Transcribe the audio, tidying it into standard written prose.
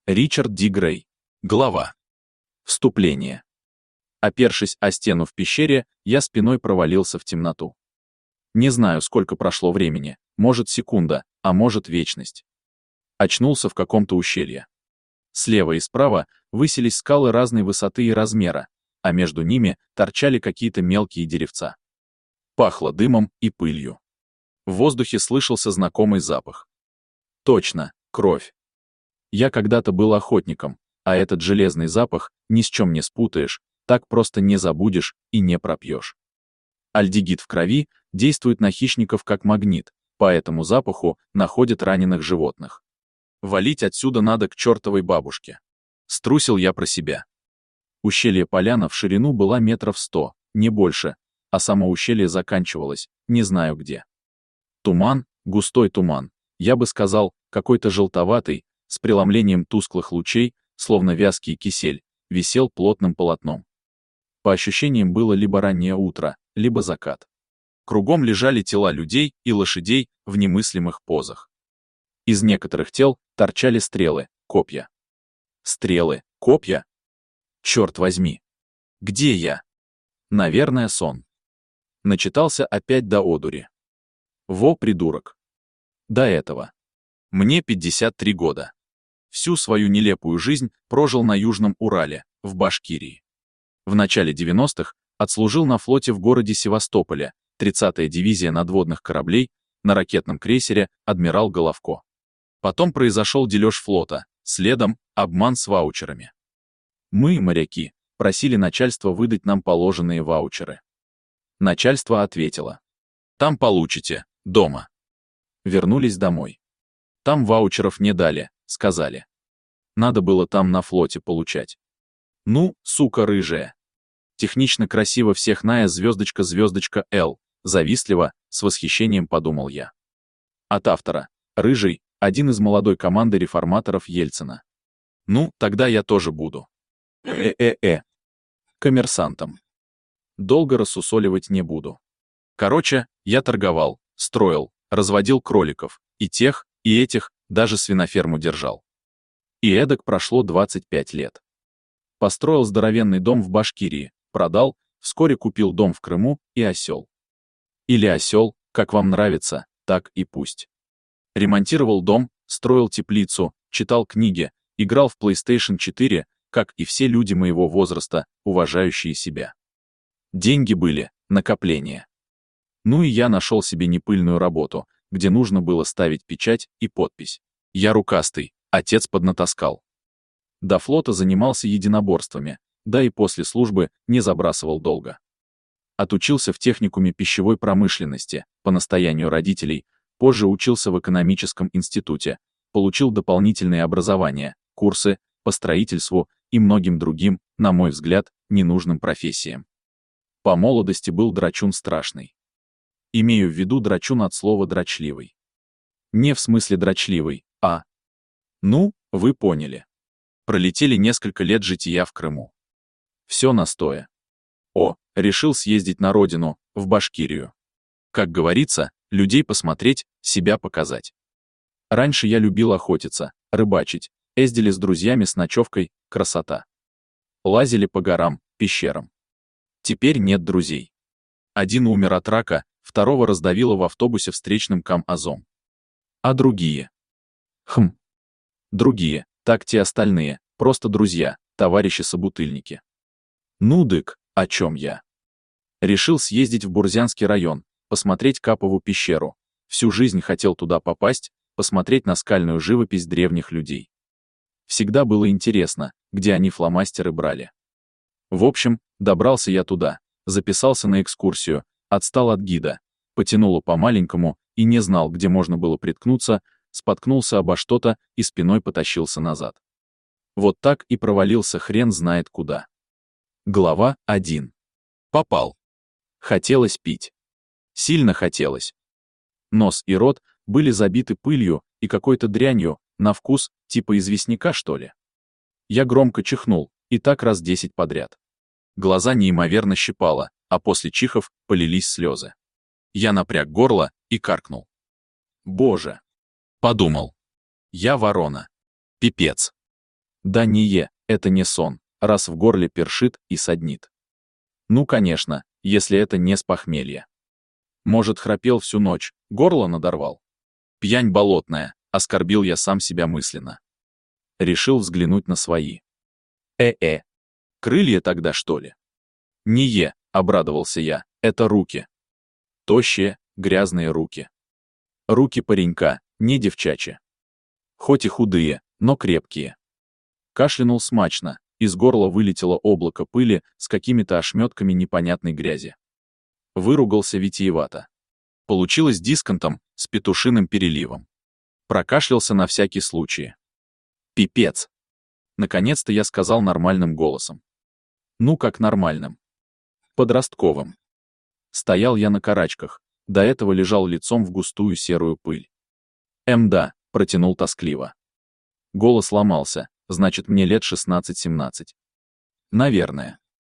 Ричард Ди Грей. Глава. Вступление. Опершись о стену в пещере, я спиной провалился в темноту. Не знаю, сколько прошло времени, может секунда, а может вечность. Очнулся в каком-то ущелье. Слева и справа высились скалы разной высоты и размера, а между ними торчали какие-то мелкие деревца. Пахло дымом и пылью. В воздухе слышался знакомый запах. Точно, кровь. Я когда-то был охотником, а этот железный запах ни с чем не спутаешь, так просто не забудешь и не пропьешь. Альдегид в крови действует на хищников как магнит, по этому запаху находят раненых животных. Валить отсюда надо к чертовой бабушке. Струсил я про себя. Ущелье поляна в ширину была метров 100, не больше, а само ущелье заканчивалось, не знаю где. Туман, густой туман, я бы сказал, какой-то желтоватый, с преломлением тусклых лучей, словно вязкий кисель, висел плотным полотном. По ощущениям было либо раннее утро, либо закат. Кругом лежали тела людей и лошадей в немыслимых позах. Из некоторых тел торчали стрелы, копья. Стрелы, копья? Черт возьми! Где я? Наверное, сон. Начитался опять до одури. Во, придурок. До этого. Мне 53 года. Всю свою нелепую жизнь прожил на Южном Урале, в Башкирии. В начале 90-х отслужил на флоте в городе Севастополе, 30-я дивизия надводных кораблей, на ракетном крейсере «Адмирал Головко». Потом произошел дележ флота, следом обман с ваучерами. Мы, моряки, просили начальство выдать нам положенные ваучеры. Начальство ответило: «Там получите, дома». Вернулись домой. Там ваучеров не дали, сказали. Надо было там на флоте получать. Ну, сука рыжая. Технично красиво всех ная звездочка Л, завистливо, с восхищением подумал я. От автора. Рыжий, один из молодой команды реформаторов Ельцина. Ну, тогда я тоже буду. Коммерсантом. Долго рассусоливать не буду. Короче, я торговал, строил, разводил кроликов, и тех, и этих, даже свиноферму держал. И эдак прошло 25 лет. Построил здоровенный дом в Башкирии, продал, вскоре купил дом в Крыму и осел. Или осел, как вам нравится, так и пусть. Ремонтировал дом, строил теплицу, читал книги, играл в PlayStation 4, как и все люди моего возраста, уважающие себя. Деньги были, накопления. Ну и я нашел себе непыльную работу, где нужно было ставить печать и подпись. Я рукастый, отец поднатаскал. До флота занимался единоборствами, да и после службы не забрасывал долго. Отучился в техникуме пищевой промышленности, по настоянию родителей, позже учился в экономическом институте, получил дополнительные образования, курсы по строительству и многим другим, на мой взгляд, ненужным профессиям. По молодости был драчун страшный. Имею в виду драчун от слова дрочливый. Не в смысле дрочливый, а... Ну, вы поняли. Пролетели несколько лет жития в Крыму. Все настоя. Решил съездить на родину, в Башкирию. Как говорится, людей посмотреть, себя показать. Раньше я любил охотиться, рыбачить, ездили с друзьями с ночевкой, красота. Лазили по горам, пещерам. Теперь нет друзей. Один умер от рака, второго раздавило в автобусе встречным КамАЗом. А другие? Другие, так те остальные, просто друзья, товарищи-собутыльники. Ну дык, о чем я? Решил съездить в Бурзянский район, посмотреть Капову пещеру. Всю жизнь хотел туда попасть, посмотреть на скальную живопись древних людей. Всегда было интересно, где они фломастеры брали. В общем, добрался я туда, записался на экскурсию, отстал от гида, потянуло по-маленькому и не знал, где можно было приткнуться, споткнулся обо что-то и спиной потащился назад. Вот так и провалился хрен знает куда. Глава 1. Попал. Хотелось пить. Сильно хотелось. Нос и рот были забиты пылью и какой-то дрянью, на вкус, типа известняка, что ли. Я громко чихнул, и так раз 10 подряд. Глаза неимоверно щипало, а после чихов полились слезы. Я напряг горло и каркнул. Боже! Подумал. Я ворона. Пипец. Да это не сон, раз в горле першит и саднит. Ну, конечно, если это не с похмелья. Может, храпел всю ночь, горло надорвал. Пьянь болотная, оскорбил я сам себя мысленно. Решил взглянуть на свои. Крылья тогда, что ли? Обрадовался я, это руки. Тощие, грязные руки. Руки паренька, не девчачьи. Хоть и худые, но крепкие. Кашлянул смачно, из горла вылетело облако пыли с какими-то ошметками непонятной грязи. Выругался витиевато. Получилось дисконтом, с петушиным переливом. Прокашлялся на всякий случай. Пипец. Наконец-то я сказал нормальным голосом. Ну как нормальным? Подростковым. Стоял я на карачках, до этого лежал лицом в густую серую пыль. Да, протянул тоскливо. Голос ломался, значит мне лет 16-17. Наверное.